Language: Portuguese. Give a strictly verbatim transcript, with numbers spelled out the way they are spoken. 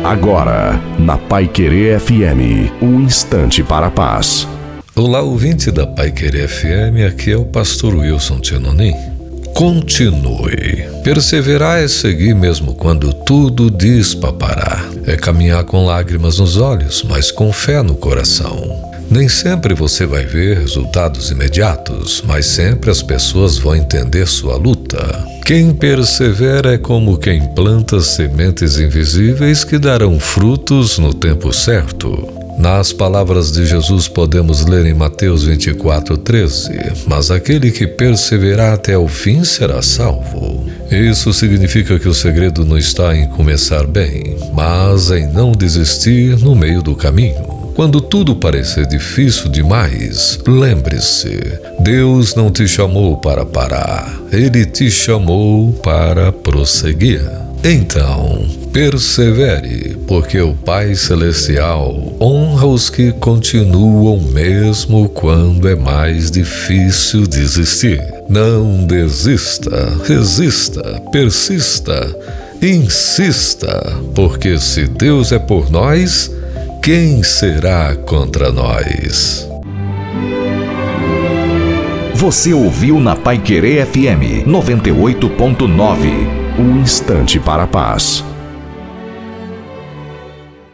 Agora, na Paiquerê F M, um instante para a paz. Olá, ouvinte da Paiquerê F M, aqui é o pastor Wilson Tinonim. Continue. Perseverar é seguir mesmo quando tudo diz para parar. É caminhar com lágrimas nos olhos, mas com fé no coração. Nem sempre você vai ver resultados imediatos, mas sempre as pessoas vão entender sua luta. Quem persevera é como quem planta sementes invisíveis que darão frutos no tempo certo. Nas palavras de Jesus podemos ler em Mateus vinte e quatro, treze, mas aquele que perseverar até o fim será salvo. Isso significa que o segredo não está em começar bem, mas em não desistir no meio do caminho. Quando tudo parecer difícil demais, lembre-se, Deus não te chamou para parar, Ele te chamou para prosseguir. Então, persevere, porque o Pai Celestial honra os que continuam mesmo quando é mais difícil desistir. Não desista, resista, persista, insista, porque se Deus é por nós, quem será contra nós? Você ouviu na Paiquerê F M noventa e oito ponto nove, um instante para a paz.